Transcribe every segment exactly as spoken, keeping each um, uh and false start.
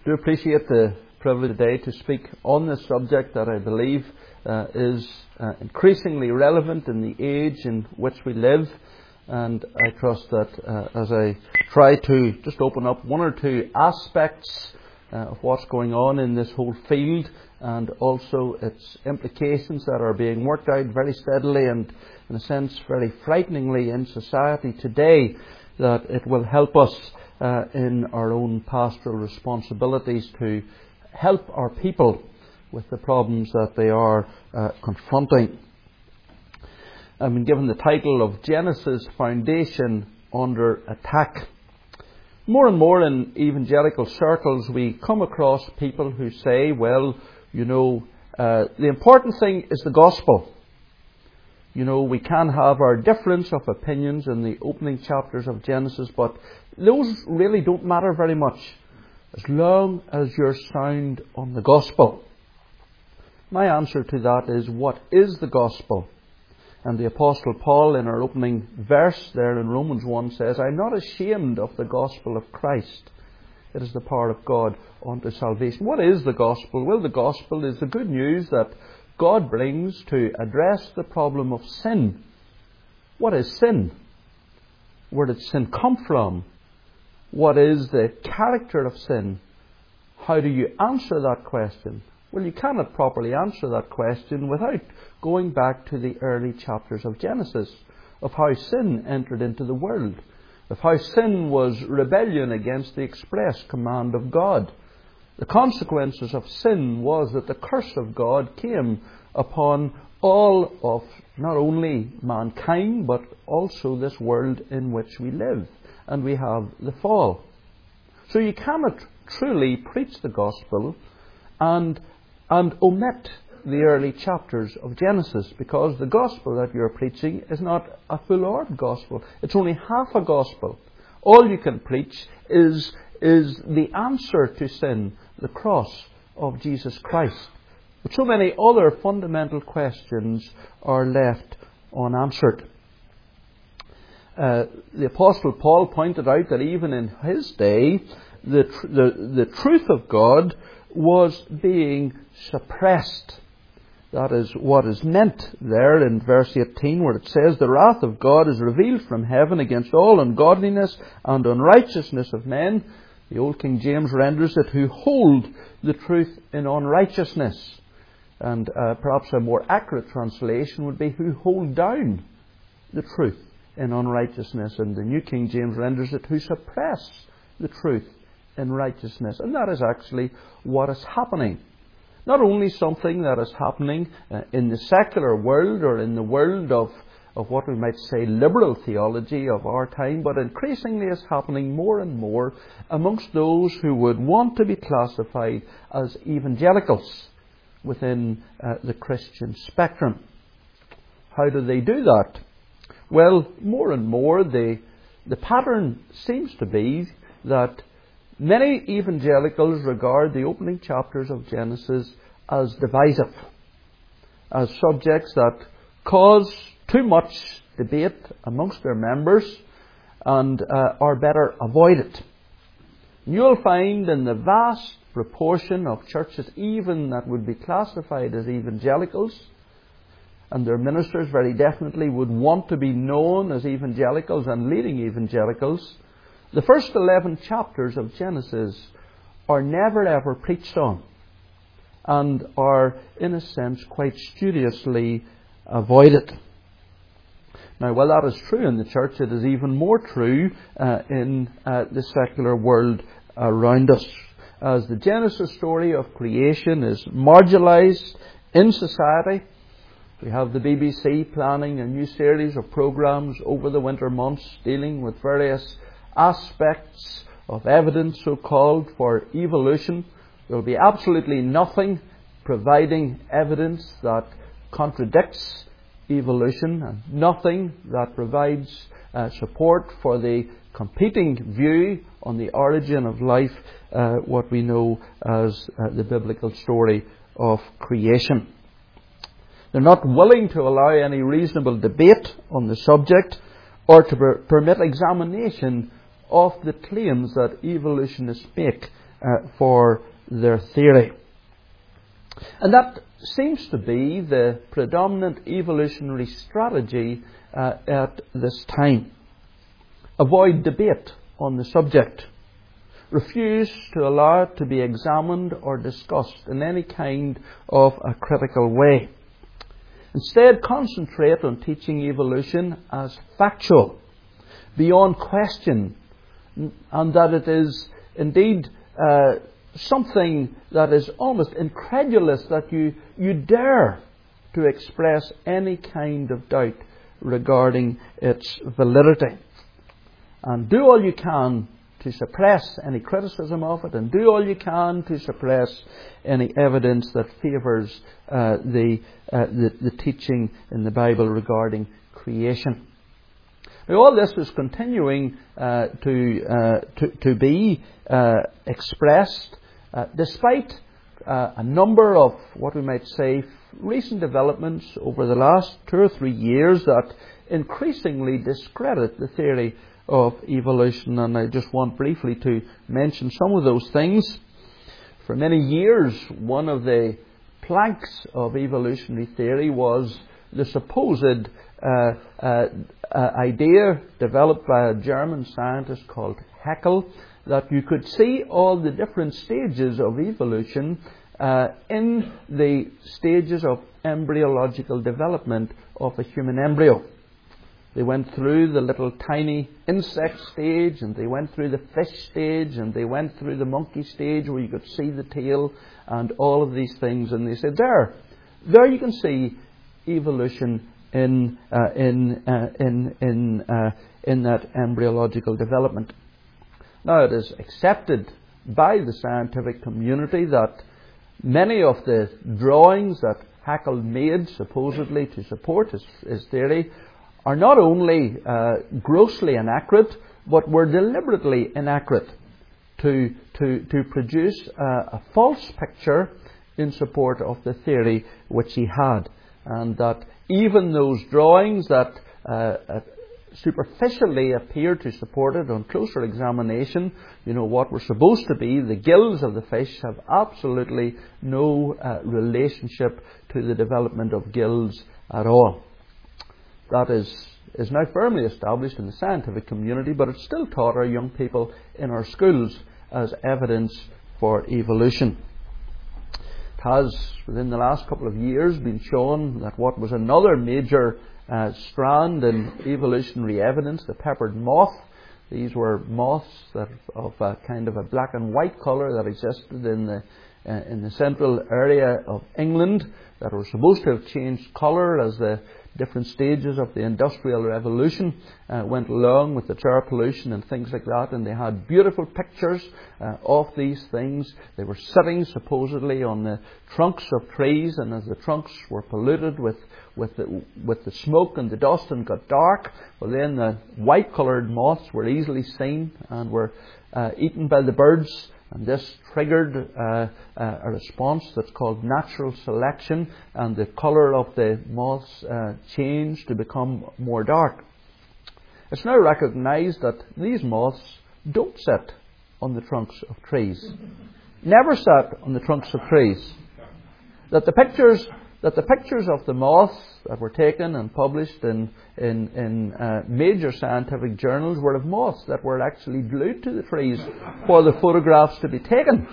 do appreciate the privilege today to speak on this subject that I believe uh, is uh, increasingly relevant in the age in which we live. And I trust that uh, as I try to just open up one or two aspects uh, of what's going on in this whole field, and also its implications that are being worked out very steadily and, in a sense, very frighteningly in society today, that it will help us uh, in our own pastoral responsibilities to help our people with the problems that they are uh, confronting. I've been given the title of Genesis Foundation Under Attack. More and more in evangelical circles we come across people who say, well, you know, uh, the important thing is the gospel. You know, we can have our difference of opinions in the opening chapters of Genesis, but those really don't matter very much as long as you're sound on the gospel. My answer to that is, what is the gospel? And the Apostle Paul, in our opening verse there in Romans one, says, I'm not ashamed of the gospel of Christ. It is the power of God unto salvation. What is the gospel? Well, the gospel is the good news that God brings to address the problem of sin. What is sin? Where did sin come from? What is the character of sin? How do you answer that question? Well, you cannot properly answer that question without going back to the early chapters of Genesis, of how sin entered into the world, of how sin was rebellion against the express command of God. The consequences of sin was that the curse of God came upon all of not only mankind, but also this world in which we live. And we have the fall. So you cannot truly preach the gospel and, and omit the early chapters of Genesis, because the gospel that you're preaching is not a full-orbed gospel. It's only half a gospel. All you can preach is, is the answer to sin, the cross of Jesus Christ. But so many other fundamental questions are left unanswered. Uh, the Apostle Paul pointed out that even in his day, the, tr- the, the truth of God was being suppressed. That is what is meant there in verse eighteen, where it says, the wrath of God is revealed from heaven against all ungodliness and unrighteousness of men. The Old King James renders it, who hold the truth in unrighteousness. And uh, perhaps a more accurate translation would be, who hold down the truth in unrighteousness. And the New King James renders it, who suppress the truth in righteousness. And that is actually what is happening. Not only something that is happening uh, in the secular world or in the world of, of what we might say liberal theology of our time, but increasingly is happening more and more amongst those who would want to be classified as evangelicals within uh, the Christian spectrum. How do they do that? Well, more and more the, the pattern seems to be that many evangelicals regard the opening chapters of Genesis as divisive, as subjects that cause too much debate amongst their members and uh, are better avoided. You'll find in the vast proportion of churches even that would be classified as evangelicals, and their ministers very definitely would want to be known as evangelicals and leading evangelicals, the first eleven chapters of Genesis are never ever preached on and are, in a sense, quite studiously avoided. Now, while that is true in the church, it is even more true uh, in uh, the secular world around us. As the Genesis story of creation is marginalised in society, we have the B B C planning a new series of programmes over the winter months dealing with various aspects of evidence, so-called, for evolution. There will be absolutely nothing providing evidence that contradicts evolution, and nothing that provides uh, support for the competing view on the origin of life, uh, what we know as uh, the biblical story of creation. They're not willing to allow any reasonable debate on the subject or to per- permit examination of the claims that evolutionists make uh, for their theory. And that seems to be the predominant evolutionary strategy uh, at this time. Avoid debate on the subject. Refuse to allow it to be examined or discussed in any kind of a critical way. Instead, concentrate on teaching evolution as factual, beyond question, and that it is indeed uh, something that is almost incredulous that you, you dare to express any kind of doubt regarding its validity. And do all you can to suppress any criticism of it, and do all you can to suppress any evidence that favours uh, the, uh, the the teaching in the Bible regarding creation. Now, all this is continuing uh, to, uh, to to be uh, expressed uh, despite uh, a number of what we might say recent developments over the last two or three years that increasingly discredit the theory of evolution, and I just want briefly to mention some of those things. For many years, one of the planks of evolutionary theory was the supposed uh, uh, uh, idea developed by a German scientist called Haeckel that you could see all the different stages of evolution uh, in the stages of embryological development of a human embryo. They went through the little tiny insect stage, and they went through the fish stage, and they went through the monkey stage where you could see the tail and all of these things. And they said, there, there you can see evolution in uh, in uh, in in uh, in that embryological development. Now it is accepted by the scientific community that many of the drawings that Haeckel made supposedly to support his, his theory are not only uh, grossly inaccurate, but were deliberately inaccurate to to to produce uh, a false picture in support of the theory which he had, and that even those drawings that uh, uh, superficially appear to support it on closer examination, you know, what were supposed to be the gills of the fish have absolutely no uh, relationship to the development of gills at all. That is, is now firmly established in the scientific community, but it's still taught our young people in our schools as evidence for evolution. It has, within the last couple of years, been shown that what was another major uh, strand in evolutionary evidence, the peppered moth, these were moths that of a kind of a black and white colour that existed in the uh, in the central area of England, that were supposed to have changed colour as the different stages of the Industrial Revolution uh, went along with the air pollution and things like that, and they had beautiful pictures uh, of these things. They were sitting supposedly on the trunks of trees, and as the trunks were polluted with with the, with the smoke and the dust and got dark, well then the white coloured moths were easily seen and were uh, eaten by the birds. And this triggered uh, uh, a response that's called natural selection, and the colour of the moths uh, changed to become more dark. It's now recognised that these moths don't sit on the trunks of trees. Never sat on the trunks of trees. That the pictures that the pictures of the moths that were taken and published in in, in uh, major scientific journals were of moths that were actually glued to the trees for the photographs to be taken.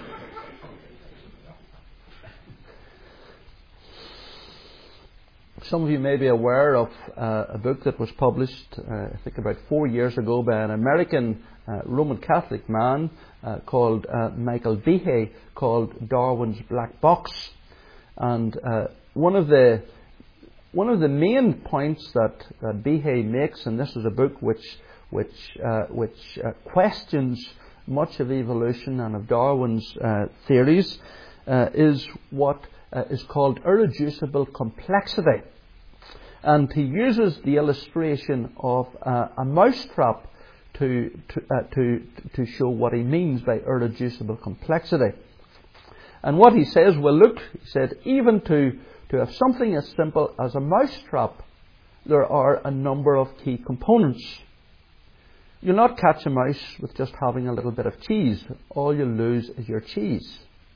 Some of you may be aware of uh, a book that was published, uh, I think about four years ago, by an American uh, Roman Catholic man uh, called uh, Michael Behe, called Darwin's Black Box. And uh, one of the one of the main points that, that Behe makes, and this is a book which which uh, which uh, questions much of evolution and of Darwin's uh, theories, uh, is what uh, is called irreducible complexity. And he uses the illustration of uh, a mousetrap to to, uh, to to show what he means by irreducible complexity. And what he says, well, look, he said, even to, to have something as simple as a mousetrap, there are a number of key components. You'll not catch a mouse with just having a little bit of cheese. All you'll lose is your cheese.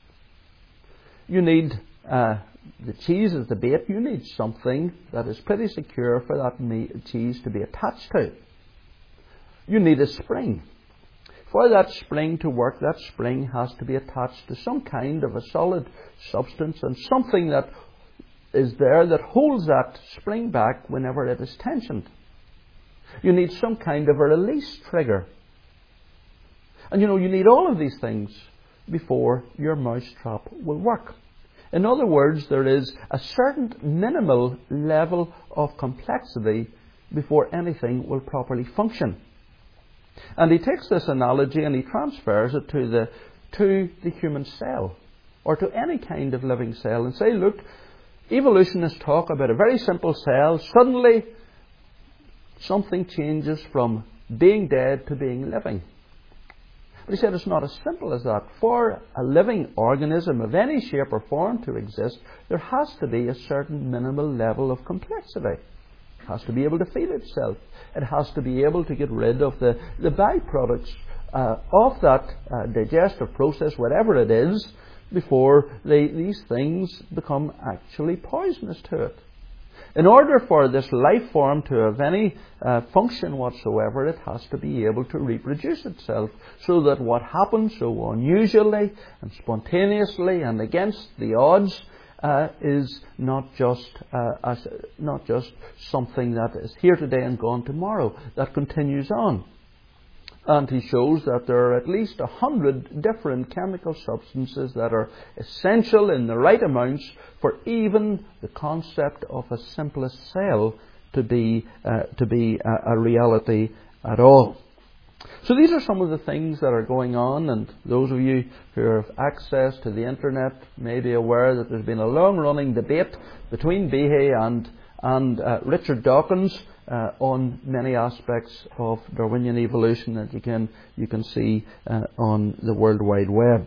You need, uh, the cheese is the bait, you need something that is pretty secure for that meat, cheese to be attached to. You need a spring. For that spring to work, that spring has to be attached to some kind of a solid substance and something that is there that holds that spring back whenever it is tensioned. You need some kind of a release trigger. And you know, you need all of these things before your mousetrap will work. In other words, there is a certain minimal level of complexity before anything will properly function. And he takes this analogy and he transfers it to the, to the human cell, or to any kind of living cell, and say, look, evolutionists talk about a very simple cell. Suddenly, something changes from being dead to being living. But he said it's not as simple as that. For a living organism of any shape or form to exist, there has to be a certain minimal level of complexity. It has to be able to feed itself. It has to be able to get rid of the, the byproducts uh, of that uh, digestive process, whatever it is, before they, these things become actually poisonous to it. In order for this life form to have any uh, function whatsoever, it has to be able to reproduce itself, so that what happens so unusually and spontaneously and against the odds uh, is not just uh, as, not just something that is here today and gone tomorrow, that continues on. And he shows that there are at least a hundred different chemical substances that are essential in the right amounts for even the concept of a simplest cell to be uh, to be a, a reality at all. So these are some of the things that are going on, and those of you who have access to the internet may be aware that there's been a long-running debate between Behe and and uh, Richard Dawkins uh, on many aspects of Darwinian evolution that you can you can see uh, on the World Wide Web.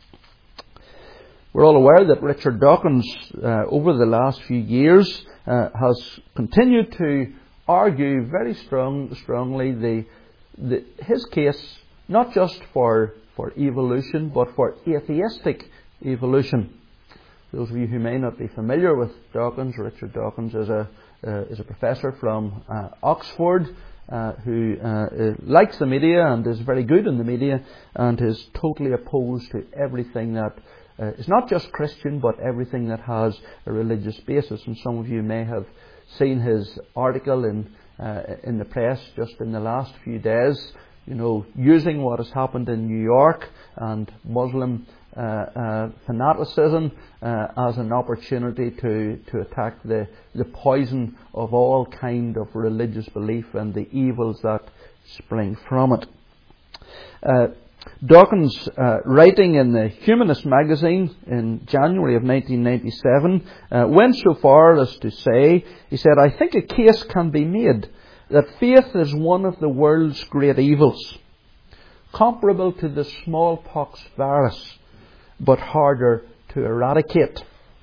We're all aware that Richard Dawkins, uh, over the last few years, uh, has continued to argue very strong, strongly the, the his case, not just for for evolution, but for atheistic evolution. Those of you who may not be familiar with Dawkins, Richard Dawkins is a uh, is a professor from uh, Oxford uh, who uh, likes the media and is very good in the media, and is totally opposed to everything that uh, is not just Christian, but everything that has a religious basis. And some of you may have seen his article in uh, in the press just in the last few days, you know, using what has happened in New York and Muslim Uh, uh, fanaticism uh, as an opportunity to, to attack the, the poison of all kind of religious belief and the evils that spring from it. Uh, Dawkins, uh, writing in the Humanist magazine in January of nineteen ninety-seven, uh, went so far as to say, he said, "I think a case can be made that faith is one of the world's great evils, comparable to the smallpox virus, but harder to eradicate."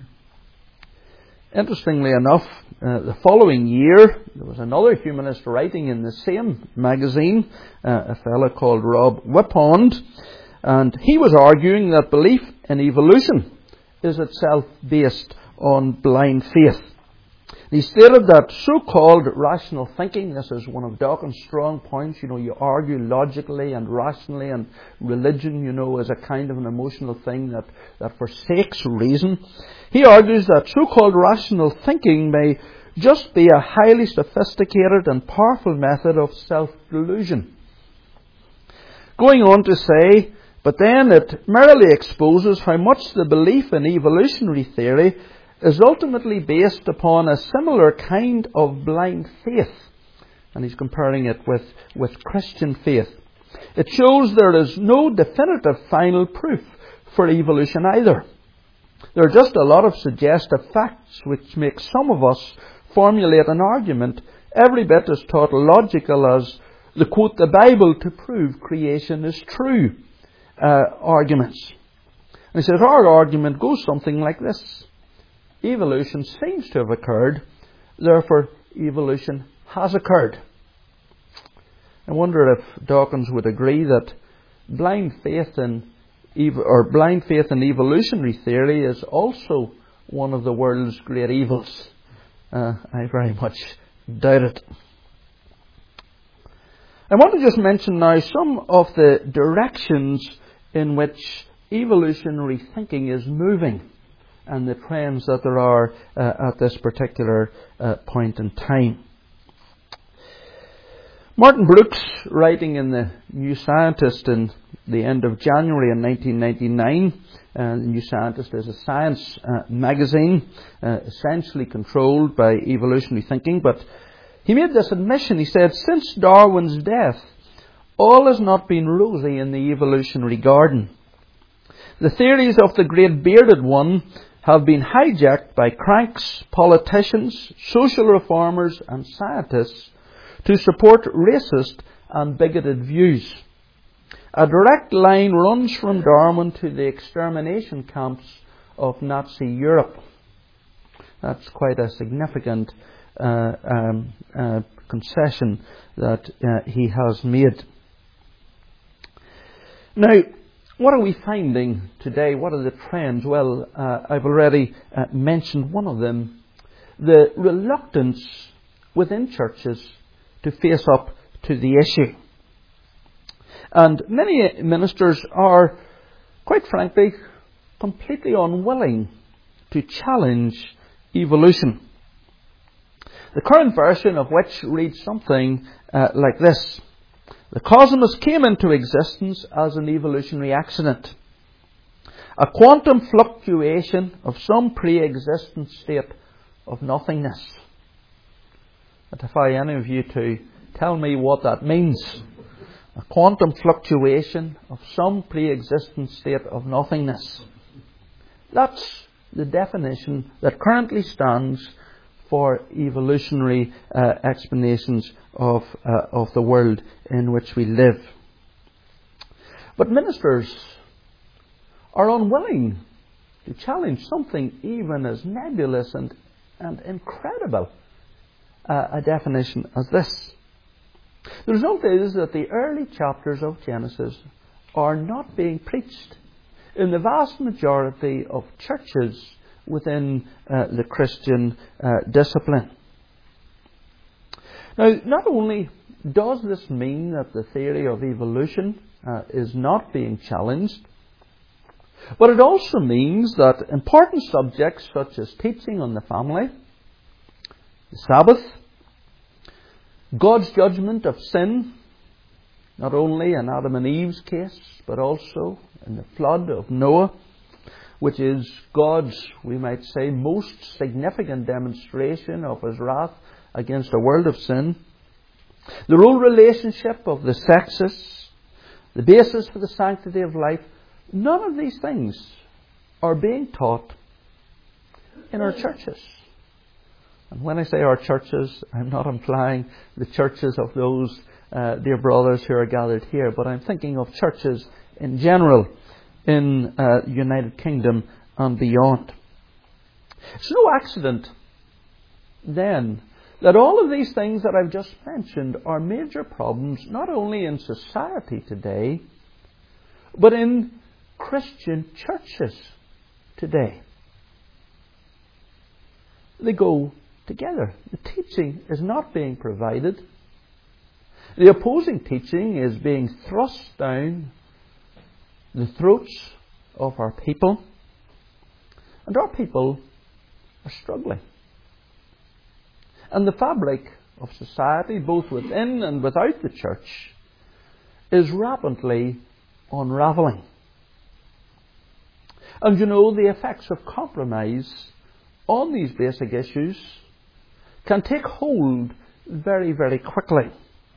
Interestingly enough, uh, the following year, there was another humanist writing in the same magazine, uh, a fellow called Rob Whiphond, and he was arguing that belief in evolution is itself based on blind faith. He stated that so-called rational thinking, this is one of Dawkins' strong points, you know, you argue logically and rationally, and religion, you know, is a kind of an emotional thing that, that forsakes reason. He argues that so-called rational thinking may just be a highly sophisticated and powerful method of self-delusion. Going on to say, but then it merely exposes how much the belief in evolutionary theory is ultimately based upon a similar kind of blind faith. And he's comparing it with, with Christian faith. It shows there is no definitive final proof for evolution either. There are just a lot of suggestive facts which make some of us formulate an argument every bit as tautological as the quote the Bible to prove creation is true uh, arguments. And he says our argument goes something like this. Evolution seems to have occurred, therefore evolution has occurred. I wonder if Dawkins would agree that blind faith in ev- or blind faith in evolutionary theory is also one of the world's great evils. Uh, I very much doubt it. I want to just mention now some of the directions in which evolutionary thinking is moving and the trends that there are uh, at this particular uh, point in time. Martin Brooks, writing in the New Scientist in the end of January in nineteen ninety-nine, uh, the New Scientist is a science uh, magazine uh, essentially controlled by evolutionary thinking, but he made this admission. He said, "Since Darwin's death, all has not been rosy in the evolutionary garden. The theories of the great bearded one have been hijacked by cranks, politicians, social reformers and scientists to support racist and bigoted views. A direct line runs from Darwin to the extermination camps of Nazi Europe." That's quite a significant uh, um, uh, concession that uh, he has made. Now, what are we finding today? What are the trends? Well, uh, I've already uh, mentioned one of them. The reluctance within churches to face up to the issue. And many ministers are, quite frankly, completely unwilling to challenge evolution. The current version of which reads something uh, like this: "The cosmos came into existence as an evolutionary accident, a quantum fluctuation of some pre-existent state of nothingness." I defy any of you to tell me what that means. A quantum fluctuation of some pre-existent state of nothingness. That's the definition that currently stands for evolutionary uh, explanations of uh, of the world in which we live. But ministers are unwilling to challenge something even as nebulous and, and incredible uh, a definition as this. The result is that the early chapters of Genesis are not being preached in the vast majority of churches within uh, the Christian uh, discipline. Now, not only does this mean that the theory of evolution uh, is not being challenged, but it also means that important subjects such as teaching on the family, the Sabbath, God's judgment of sin, not only in Adam and Eve's case, but also in the flood of Noah, which is God's, we might say, most significant demonstration of His wrath against a world of sin, the role relationship of the sexes, the basis for the sanctity of life, none of these things are being taught in our churches. And when I say our churches, I'm not implying the churches of those uh, dear brothers who are gathered here, but I'm thinking of churches in general in uh, the United Kingdom and beyond. It's no accident, then, that all of these things that I've just mentioned are major problems not only in society today, but in Christian churches today. They go together. The teaching is not being provided. The opposing teaching is being thrust down the throats of our people. And our people are struggling. And the fabric of society, both within and without the church, is rapidly unravelling. And you know, the effects of compromise on these basic issues can take hold very, very quickly.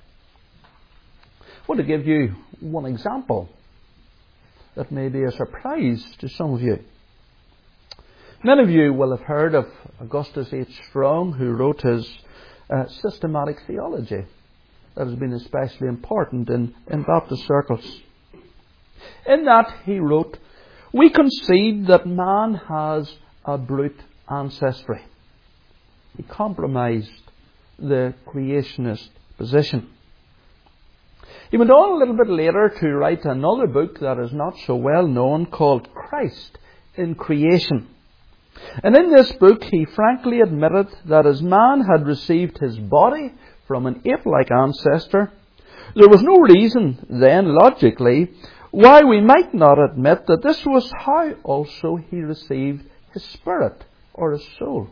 I want to give you one example that may be a surprise to some of you. Many of you will have heard of Augustus H. Strong, who wrote his uh, systematic theology. That has been especially important in, in Baptist circles. In that he wrote, "We concede that man has a brute ancestry." He compromised the creationist position. He went on a little bit later to write another book that is not so well known called Christ in Creation. And in this book he frankly admitted that as man had received his body from an ape-like ancestor, there was no reason then, logically, why we might not admit that this was how also he received his spirit or his soul.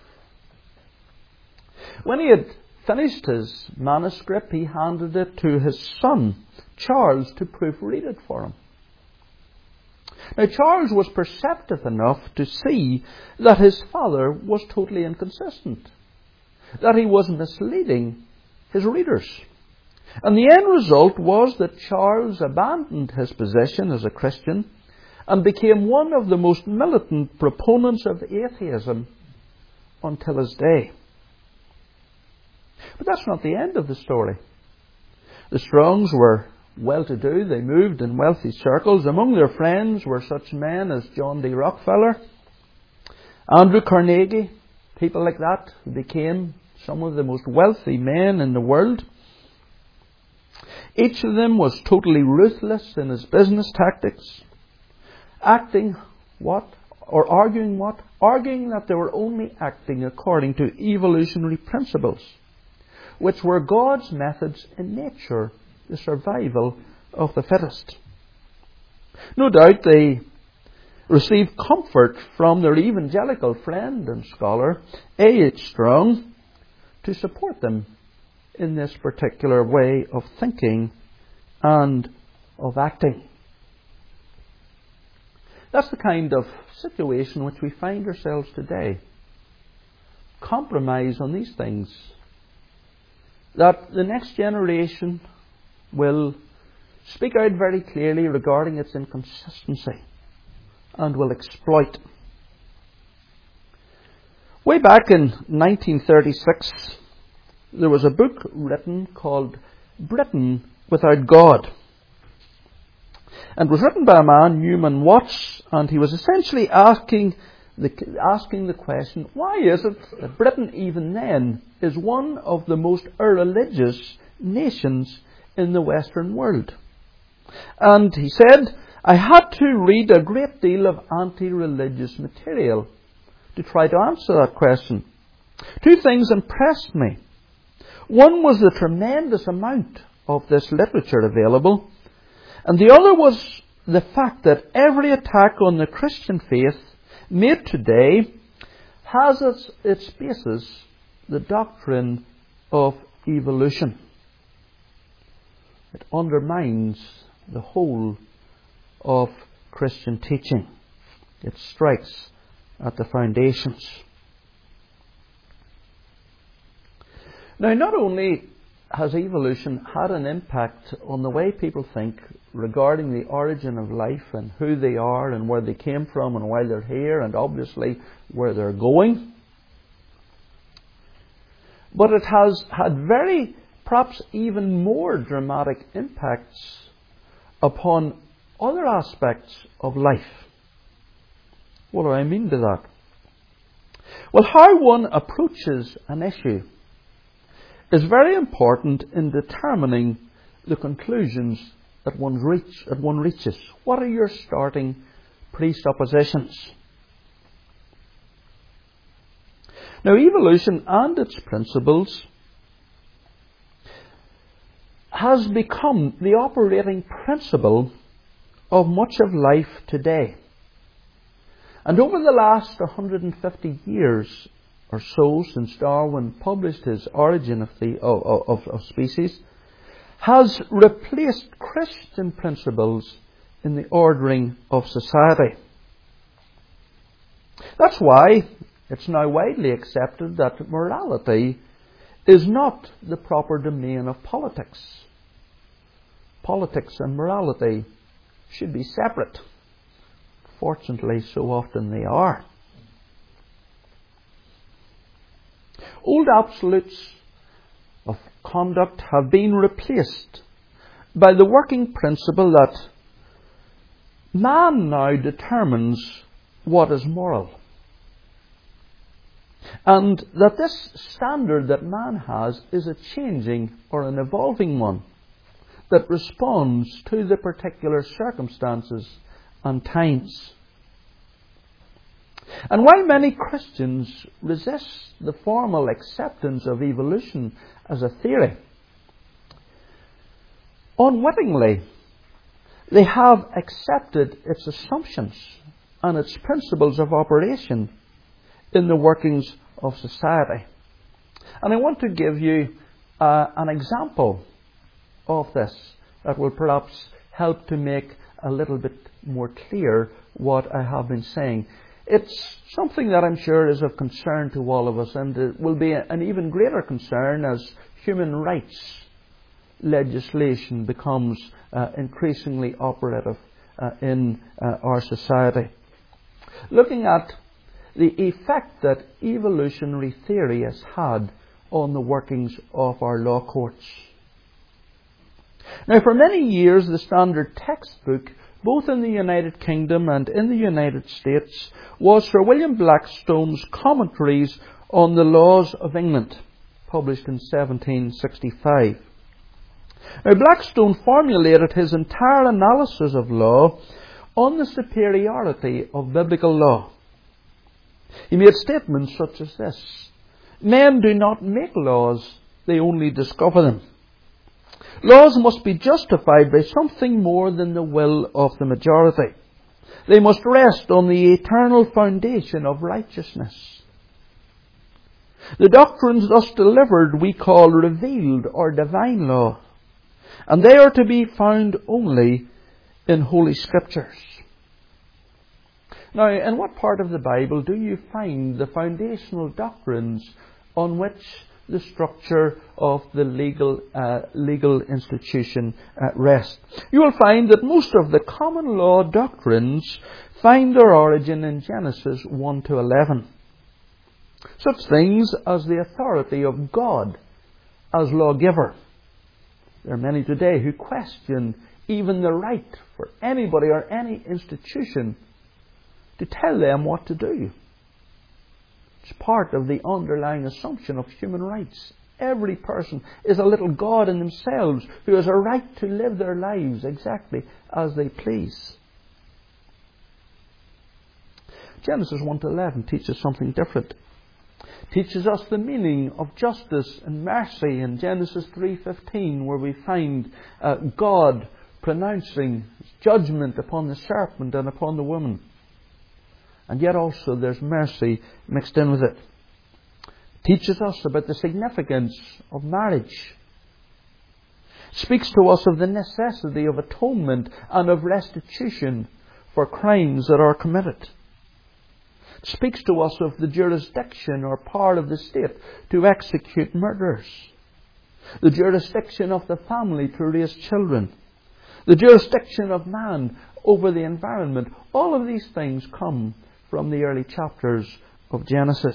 When he had finished his manuscript, he handed it to his son, Charles, to proofread it for him. Now, Charles was perceptive enough to see that his father was totally inconsistent, that he was misleading his readers. And the end result was that Charles abandoned his position as a Christian and became one of the most militant proponents of atheism until his day. But that's not the end of the story. The Strongs were well-to-do. They moved in wealthy circles. Among their friends were such men as John D. Rockefeller, Andrew Carnegie, people like that who became some of the most wealthy men in the world. Each of them was totally ruthless in his business tactics, acting what? Or arguing what? Arguing that they were only acting according to evolutionary principles, which were God's methods in nature, the survival of the fittest. No doubt they received comfort from their evangelical friend and scholar, A H Strong, to support them in this particular way of thinking and of acting. That's the kind of situation in which we find ourselves today. Compromise on these things, that the next generation will speak out very clearly regarding its inconsistency and will exploit. Way back in nineteen thirty-six, there was a book written called Britain Without God. And it was written by a man, Newman Watts, and he was essentially asking the, asking the question, why is it that Britain even then is one of the most irreligious nations in the Western world? And he said, I had to read a great deal of anti-religious material to try to answer that question. Two things impressed me. One was the tremendous amount of this literature available, and the other was the fact that every attack on the Christian faith made today has as its basis the doctrine of evolution. It undermines the whole of Christian teaching. It strikes at the foundations. Now, not only has evolution had an impact on the way people think regarding the origin of life and who they are and where they came from and why they're here and obviously where they're going, but it has had very, perhaps even more dramatic impacts upon other aspects of life. What do I mean by that? Well, how one approaches an issue is very important in determining the conclusions that one, reach, that one reaches. What are your starting presuppositions? Now, evolution and its principles has become the operating principle of much of life today. And over the last one hundred fifty years or so, since Darwin published his Origin of, the, of, of, of Species, has replaced Christian principles in the ordering of society. That's why it's now widely accepted that morality is not the proper domain of politics. Politics and morality should be separate. Fortunately, so often they are. Old absolutes of conduct have been replaced by the working principle that man now determines what is moral. And that this standard that man has is a changing or an evolving one. that responds to the particular circumstances and times. And while many Christians resist the formal acceptance of evolution as a theory, unwittingly they have accepted its assumptions and its principles of operation in the workings of society. And I want to give you uh, an example of this that will perhaps help to make a little bit more clear what I have been saying. It's something that I'm sure is of concern to all of us, and it will be an even greater concern as human rights legislation becomes uh, increasingly operative uh, in uh, our society. Looking at the effect that evolutionary theory has had on the workings of our law courts. Now, for many years, the standard textbook, both in the United Kingdom and in the United States, was Sir William Blackstone's Commentaries on the Laws of England, published in seventeen sixty-five. Now, Blackstone formulated his entire analysis of law on the superiority of biblical law. He made statements such as this: men do not make laws, they only discover them. Laws must be justified by something more than the will of the majority. They must rest on the eternal foundation of righteousness. The doctrines thus delivered we call revealed or divine law, and they are to be found only in Holy Scriptures. Now, in what part of the Bible do you find the foundational doctrines on which the structure of the legal uh, legal institution uh, rests? You will find that most of the common law doctrines find their origin in Genesis one to eleven. Such things as the authority of God as lawgiver. There are many today who question even the right for anybody or any institution to tell them what to do. It's part of the underlying assumption of human rights. Every person is a little God in themselves who has a right to live their lives exactly as they please. Genesis one to eleven teaches something different. It teaches us the meaning of justice and mercy in Genesis three fifteen, where we find uh, God pronouncing judgment upon the serpent and upon the woman. And yet also there's mercy mixed in with it. It teaches us about the significance of marriage. It speaks to us of the necessity of atonement and of restitution for crimes that are committed. It speaks to us of the jurisdiction or power of the state to execute murders. The jurisdiction of the family to raise children. The jurisdiction of man over the environment. All of these things come from the early chapters of Genesis.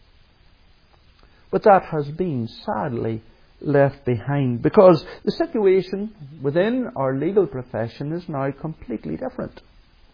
But that has been sadly left behind, because the situation within our legal profession is now completely different.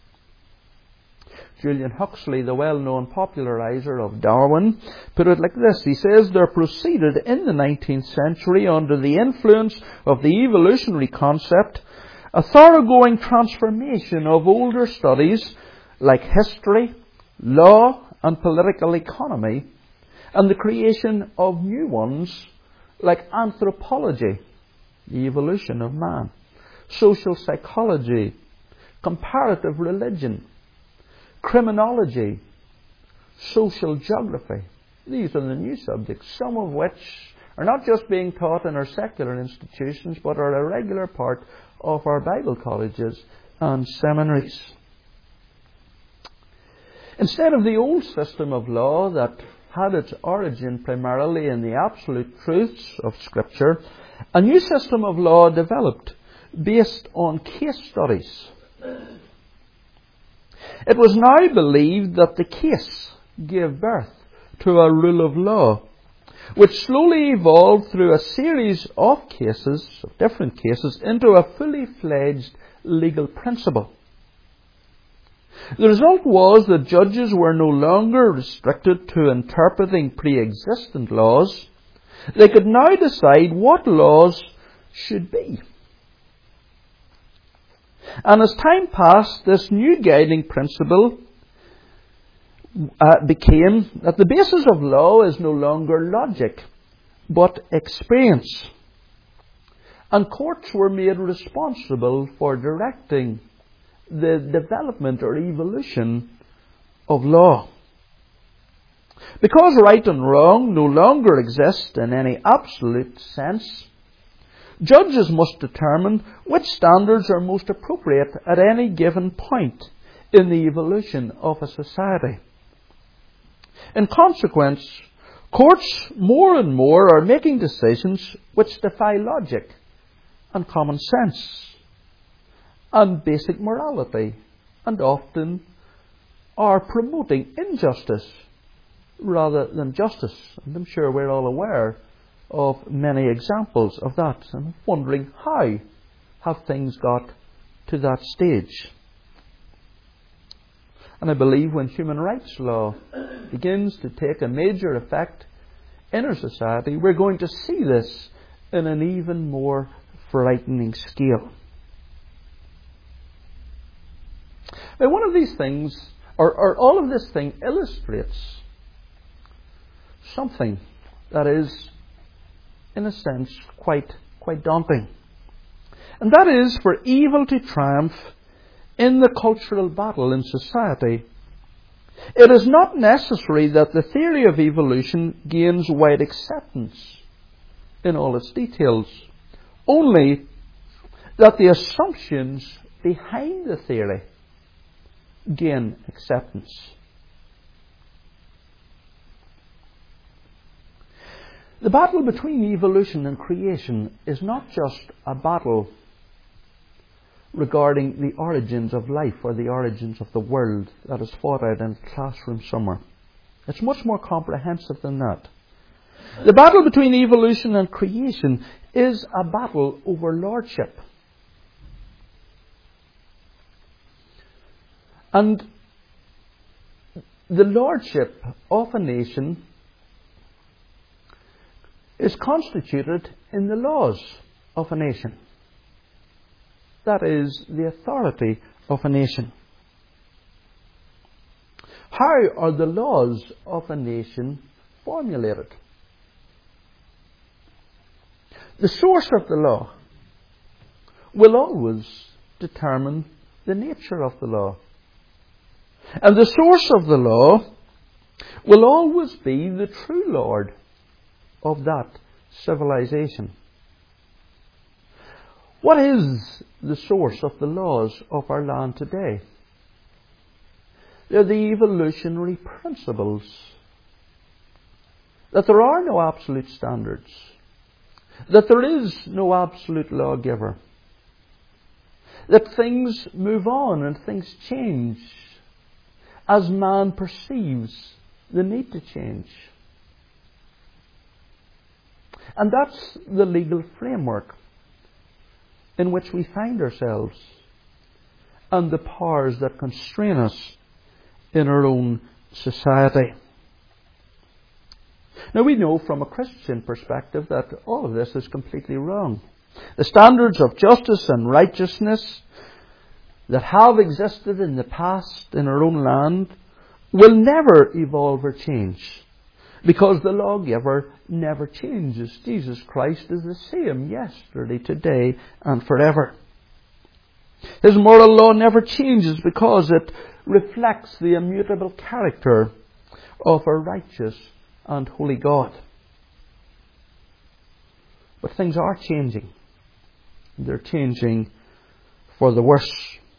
Julian Huxley, the well-known popularizer of Darwin, put it like this. He says, there proceeded in the nineteenth century, under the influence of the evolutionary concept, a thoroughgoing transformation of older studies like history, law and political economy, and the creation of new ones like anthropology, the evolution of man, social psychology, comparative religion, criminology, social geography. These are the new subjects, some of which are not just being taught in our secular institutions, but are a regular part of our Bible colleges and seminaries. Instead of the old system of law that had its origin primarily in the absolute truths of Scripture, a new system of law developed based on case studies. It was now believed that the case gave birth to a rule of law, which slowly evolved through a series of cases, of different cases, into a fully fledged legal principle. The result was that judges were no longer restricted to interpreting pre-existent laws. They could now decide what laws should be. And as time passed, this new guiding principle uh, became that the basis of law is no longer logic, but experience. And courts were made responsible for directing the development or evolution of law. Because right and wrong no longer exist in any absolute sense, judges must determine which standards are most appropriate at any given point in the evolution of a society. In consequence, courts more and more are making decisions which defy logic and common sense and basic morality, and often are promoting injustice rather than justice. And I'm sure we're all aware of many examples of that, and wondering how have things got to that stage. And I believe when human rights law begins to take a major effect in our society, we're going to see this in an even more frightening scale. Now, one of these things, or, or all of this thing, illustrates something that is, in a sense, quite, quite daunting. And that is for evil to triumph in the cultural battle in society. It is not necessary that the theory of evolution gains wide acceptance in all its details, only that the assumptions behind the theory gain acceptance. The battle between evolution and creation is not just a battle regarding the origins of life or the origins of the world that is fought out in a classroom somewhere. It's much more comprehensive than that. The battle between evolution and creation is a battle over lordship. And the lordship of a nation is constituted in the laws of a nation. That is the authority of a nation. How are the laws of a nation formulated? The source of the law will always determine the nature of the law. And the source of the law will always be the true Lord of that civilization. What is the source of the laws of our land today? They're the evolutionary principles. That there are no absolute standards. That there is no absolute lawgiver. That things move on and things change as man perceives the need to change. And that's the legal framework in which we find ourselves, and the powers that constrain us in our own society. Now, we know from a Christian perspective that all of this is completely wrong. The standards of justice and righteousness that have existed in the past in our own land will never evolve or change, because the lawgiver never changes. Jesus Christ is the same yesterday, today, and forever. His moral law never changes because it reflects the immutable character of a righteous and holy God. But things are changing. They're changing for the worse.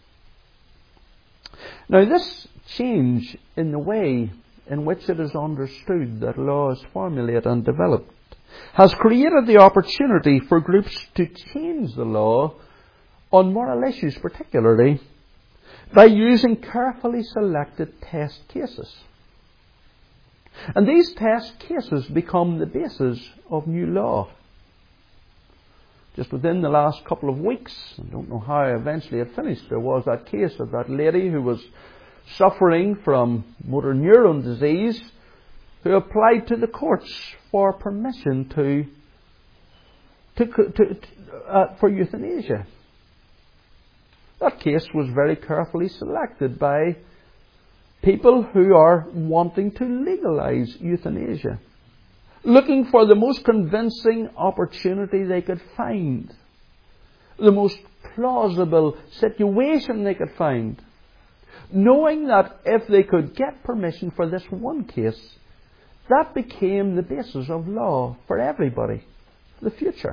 Now, this change in the way in which it is understood that law is formulated and developed has created the opportunity for groups to change the law on moral issues, particularly by using carefully selected test cases. And these test cases become the basis of new law. Just within the last couple of weeks, I don't know how eventually it finished, there was that case of that lady who was suffering from motor neuron disease, who applied to the courts for permission to, to, to, to uh, for euthanasia. That case was very carefully selected by people who are wanting to legalize euthanasia, looking for the most convincing opportunity they could find, the most plausible situation they could find, knowing that if they could get permission for this one case, that became the basis of law for everybody for the future.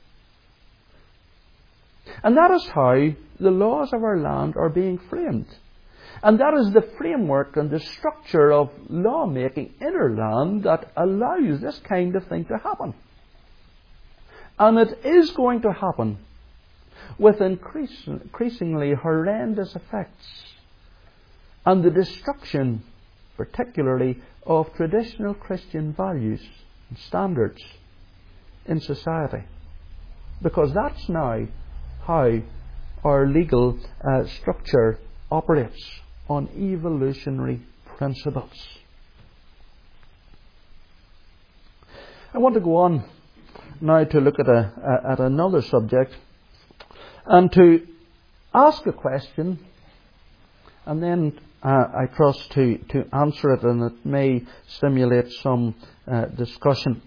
And that is how the laws of our land are being framed. And that is the framework and the structure of lawmaking in our land that allows this kind of thing to happen. And it is going to happen with increase, increasingly horrendous effects, and the destruction, particularly, of traditional Christian values and standards in society. Because that's now how our legal uh, structure operates, on evolutionary principles. I want to go on now to look at a, a at another subject, and to ask a question, and then uh, I trust to, to answer it, and it may stimulate some uh, discussion.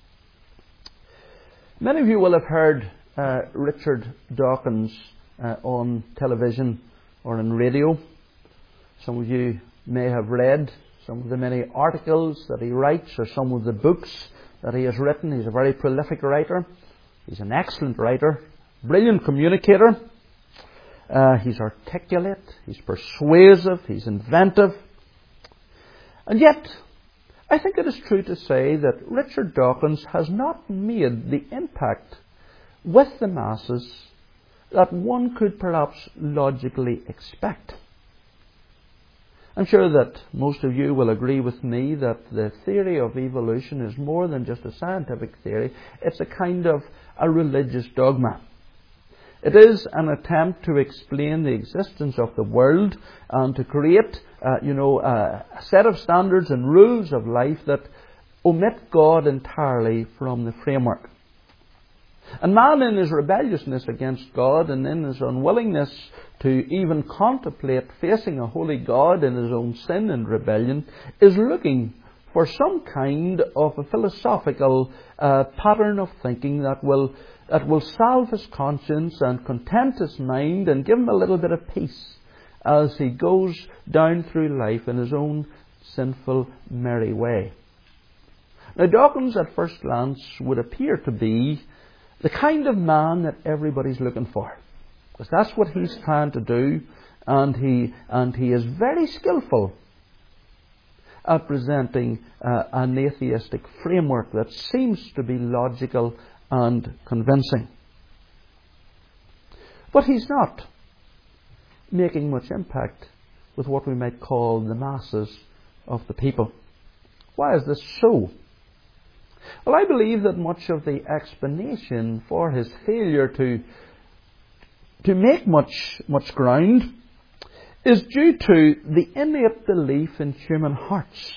Many of you will have heard uh, Richard Dawkins uh, on television or on radio. Some of you may have read some of the many articles that he writes, or some of the books that he has written. He's a very prolific writer. He's an excellent writer, brilliant communicator. Uh, he's articulate, he's persuasive, he's inventive. And yet, I think it is true to say that Richard Dawkins has not made the impact with the masses that one could perhaps logically expect. I'm sure that most of you will agree with me that the theory of evolution is more than just a scientific theory. It's a kind of a religious dogma. It is an attempt to explain the existence of the world and to create, uh, you know, a set of standards and rules of life that omit God entirely from the framework. And man, in his rebelliousness against God and in his unwillingness to even contemplate facing a holy God in his own sin and rebellion, is looking for some kind of a philosophical uh, pattern of thinking that will that will salve his conscience and content his mind and give him a little bit of peace as he goes down through life in his own sinful, merry way. Now, Dawkins at first glance would appear to be the kind of man that everybody's looking for, because that's what he's trying to do, and he and he is very skillful at presenting uh, an atheistic framework that seems to be logical and convincing. But he's not making much impact with what we might call the masses of the people. Why is this so? Well, I believe that much of the explanation for his failure to to make much much ground is due to the innate belief in human hearts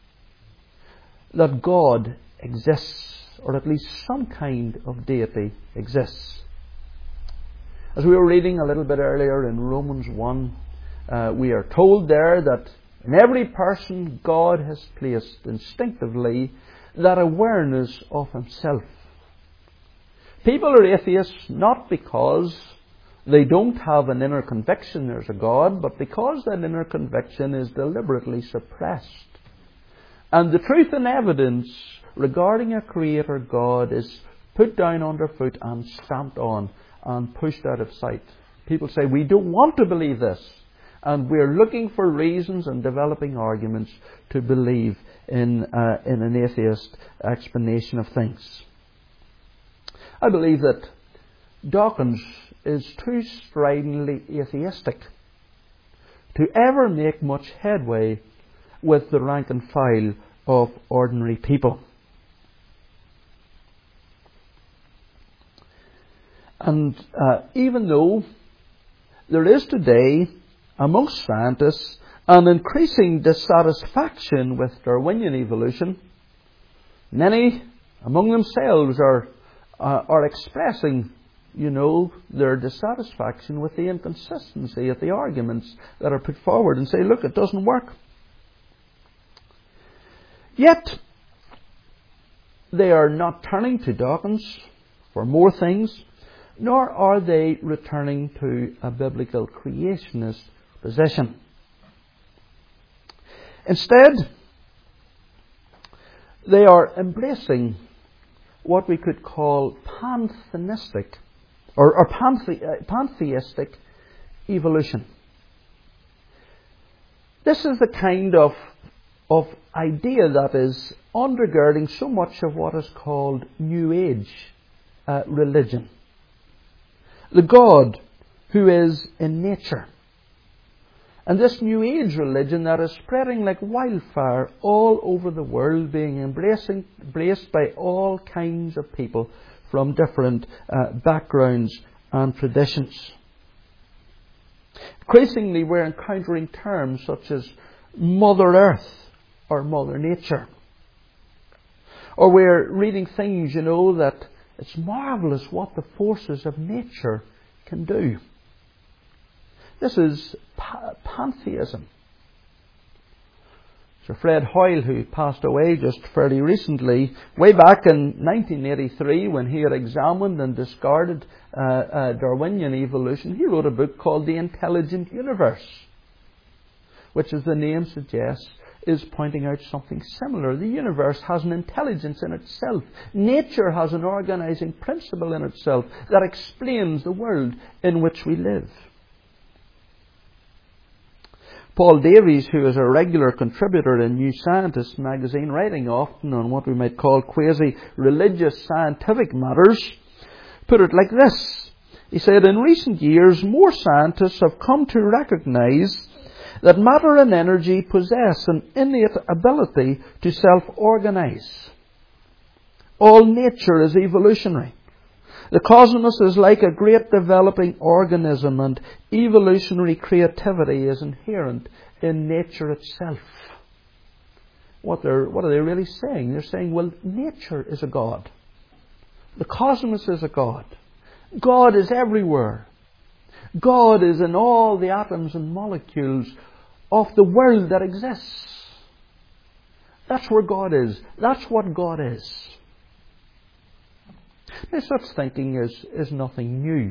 that God exists, or at least some kind of deity exists. As we were reading a little bit earlier in Romans one, uh, we are told there that in every person God has placed instinctively that awareness of himself. People are atheists not because they don't have an inner conviction there's a God, but because that inner conviction is deliberately suppressed. And the truth and evidence regarding a Creator God is put down underfoot and stamped on and pushed out of sight. People say, we don't want to believe this. And we're looking for reasons and developing arguments to believe in, uh, in an atheist explanation of things. I believe that Dawkins is too stridently atheistic to ever make much headway with the rank and file of ordinary people. And uh, even though there is today amongst scientists an increasing dissatisfaction with Darwinian evolution, many among themselves are uh, are expressing you know, their dissatisfaction with the inconsistency of the arguments that are put forward and say, look, it doesn't work. Yet, they are not turning to Dawkins for more things, nor are they returning to a biblical creationist position. Instead, they are embracing what we could call pantheistic or, or panthe, uh, pantheistic evolution. This is the kind of, of idea that is undergirding so much of what is called New Age uh, religion. The God who is in nature. And this New Age religion that is spreading like wildfire all over the world, being embracing, embraced by all kinds of people from different uh, backgrounds and traditions. Increasingly, we're encountering terms such as Mother Earth or Mother Nature. Or we're reading things, you know, that it's marvellous what the forces of nature can do. This is pa- pantheism. Sir Fred Hoyle, who passed away just fairly recently, way back in nineteen eighty-three, when he had examined and discarded uh, uh, Darwinian evolution, he wrote a book called The Intelligent Universe, which, as the name suggests, is pointing out something similar. The universe has an intelligence in itself. Nature has an organizing principle in itself that explains the world in which we live. Paul Davies, who is a regular contributor in New Scientist magazine, writing often on what we might call quasi-religious scientific matters, put it like this. He said, in recent years, more scientists have come to recognize that matter and energy possess an innate ability to self-organize. All nature is evolutionary. The cosmos is like a great developing organism, and evolutionary creativity is inherent in nature itself. What, they're, what are they really saying? They're saying, well, nature is a God. The cosmos is a God. God is everywhere. God is in all the atoms and molecules of the world that exists. That's where God is. That's what God is. Now, such thinking is, is nothing new.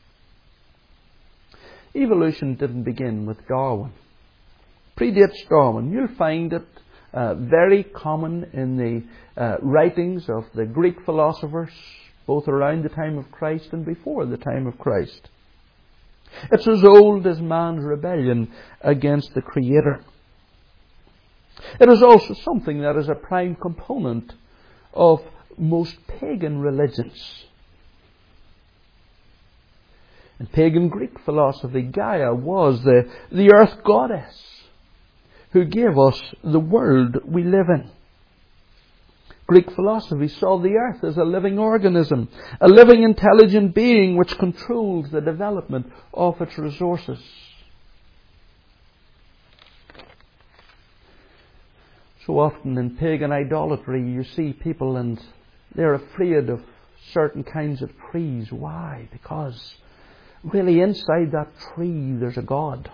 Evolution didn't begin with Darwin. Predates Darwin. You'll find it uh, very common in the uh, writings of the Greek philosophers, both around the time of Christ and before the time of Christ. It's as old as man's rebellion against the Creator. It is also something that is a prime component of most pagan religions. In pagan Greek philosophy, Gaia was the, the earth goddess who gave us the world we live in. Greek philosophy saw the earth as a living organism, a living intelligent being which controls the development of its resources. So often in pagan idolatry you see people and they're afraid of certain kinds of trees. Why? Because really inside that tree there's a God.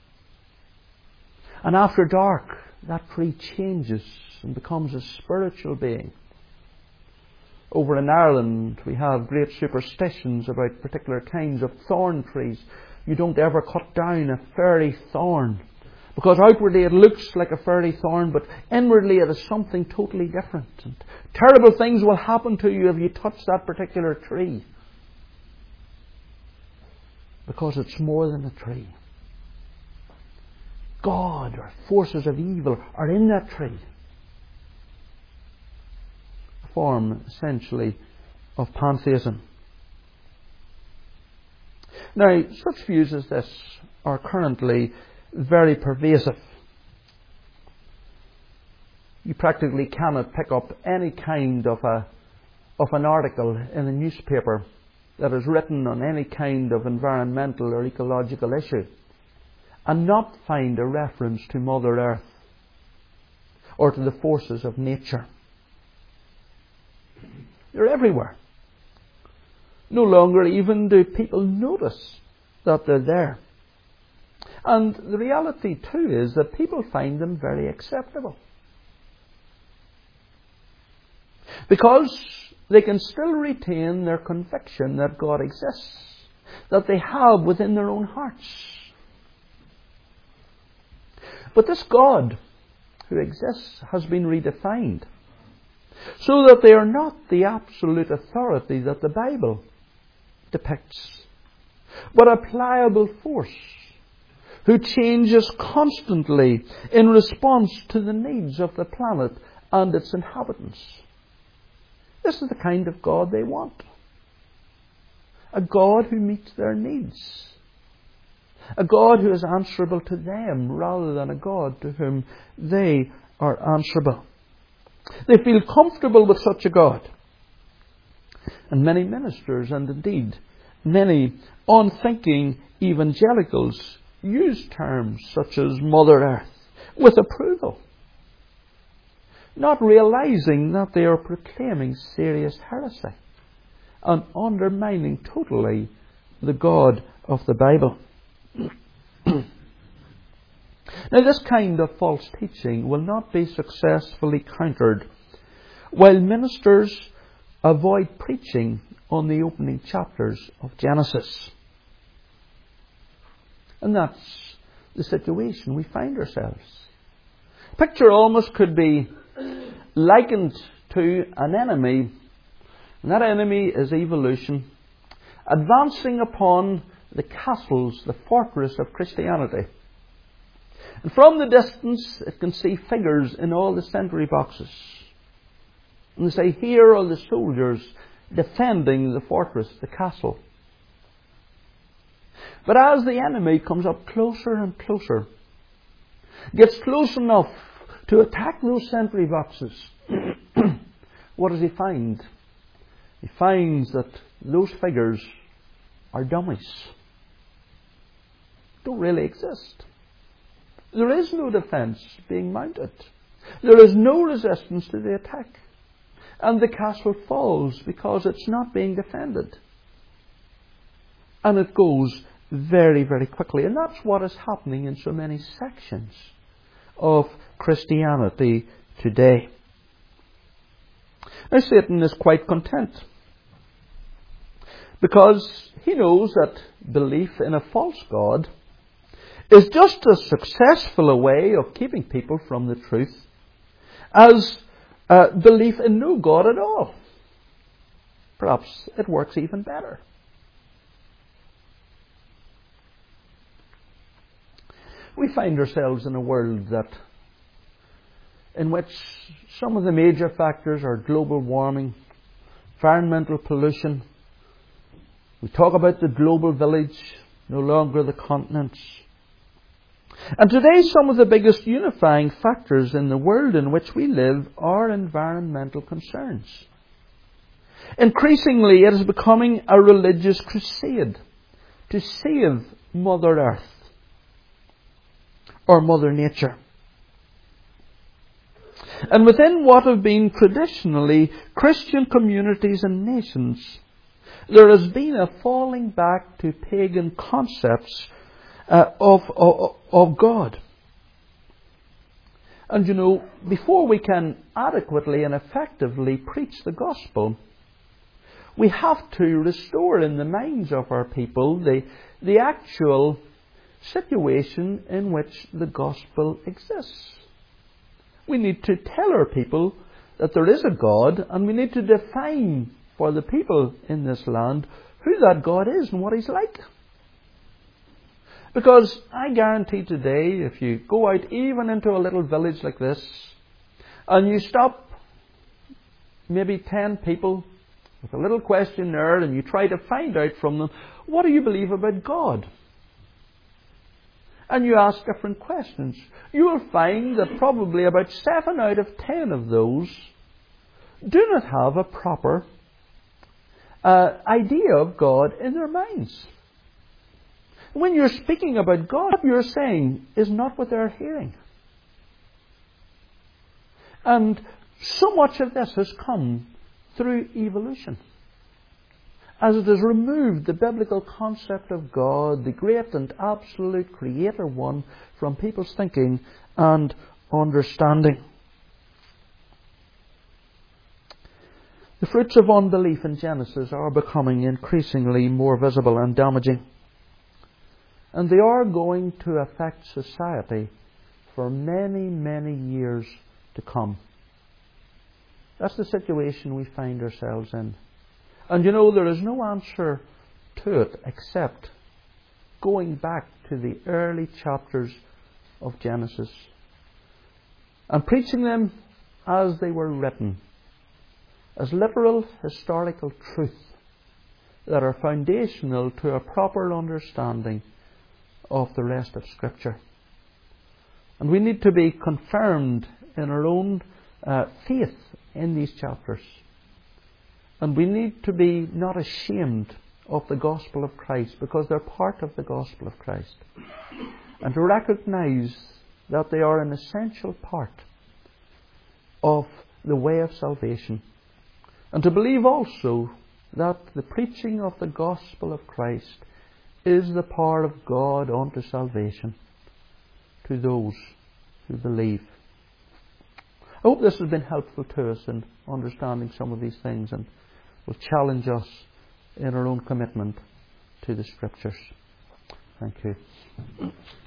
And after dark that tree changes and becomes a spiritual being. Over in Ireland we have great superstitions about particular kinds of thorn trees. You don't ever cut down a fairy thorn, because outwardly it looks like a fairy thorn, but inwardly it is something totally different. And terrible things will happen to you if you touch that particular tree, because it's more than a tree. God or forces of evil are in that tree. A form, essentially, of pantheism. Now, such views as this are currently very pervasive. You practically cannot pick up any kind of a of an article in a newspaper that is written on any kind of environmental or ecological issue and not find a reference to Mother Earth or to the forces of nature. They're everywhere. No longer even do people notice that they're there. And the reality too is that people find them very acceptable. Because they can still retain their conviction that God exists, that they have within their own hearts. But this God who exists has been redefined, so that they are not the absolute authority that the Bible depicts, but a pliable force who changes constantly in response to the needs of the planet and its inhabitants. This is the kind of God they want. A God who meets their needs. A God who is answerable to them rather than a God to whom they are answerable. They feel comfortable with such a God. And many ministers, and indeed many unthinking evangelicals, use terms such as Mother Earth with approval, not realizing that they are proclaiming serious heresy and undermining totally the God of the Bible. Now, this kind of false teaching will not be successfully countered while ministers avoid preaching on the opening chapters of Genesis. And that's the situation we find ourselves. Picture almost could be likened to an enemy, and that enemy is evolution, advancing upon the castles, the fortress of Christianity. And from the distance it can see figures in all the sentry boxes. And they say, here are the soldiers defending the fortress, the castle. But as the enemy comes up closer and closer, gets close enough to attack those sentry boxes, what does he find? He finds that those figures are dummies. Don't really exist. There is no defence being mounted. There is no resistance to the attack. And the castle falls because it's not being defended. And it goes very, very quickly. And that's what is happening in so many sections of Christianity today. Now, Satan is quite content, because he knows that belief in a false God is just as successful a way of keeping people from the truth as uh, belief in no God at all. Perhaps it works even better. We find ourselves in a world that in which some of the major factors are global warming, environmental pollution. We talk about the global village, no longer the continents. And today some of the biggest unifying factors in the world in which we live are environmental concerns. Increasingly it is becoming a religious crusade to save Mother Earth or Mother Nature. And within what have been traditionally Christian communities and nations, there has been a falling back to pagan concepts uh, of, of, of God. And you know, before we can adequately and effectively preach the gospel, we have to restore in the minds of our people the, the actual situation in which the gospel exists. We need to tell our people that there is a God, and we need to define for the people in this land who that God is and what He's like. Because I guarantee today, if you go out even into a little village like this, and you stop maybe ten people with a little questionnaire and you try to find out from them, what do you believe about God? And you ask different questions, you will find that probably about seven out of ten of those do not have a proper uh, idea of God in their minds. When you're speaking about God, what you're saying is not what they're hearing. And so much of this has come through evolution. as it has removed the biblical concept of God, the great and absolute Creator One, from people's thinking and understanding. The fruits of unbelief in Genesis are becoming increasingly more visible and damaging. And they are going to affect society for many, many years to come. That's the situation we find ourselves in. And you know, there is no answer to it except going back to the early chapters of Genesis and preaching them as they were written, as literal historical truth that are foundational to a proper understanding of the rest of Scripture. And we need to be confirmed in our own uh, faith in these chapters. And we need to be not ashamed of the gospel of Christ, because they're part of the gospel of Christ. And to recognize that they are an essential part of the way of salvation. And to believe also that the preaching of the gospel of Christ is the power of God unto salvation to those who believe. I hope this has been helpful to us in understanding some of these things, and will challenge us in our own commitment to the Scriptures. Thank you.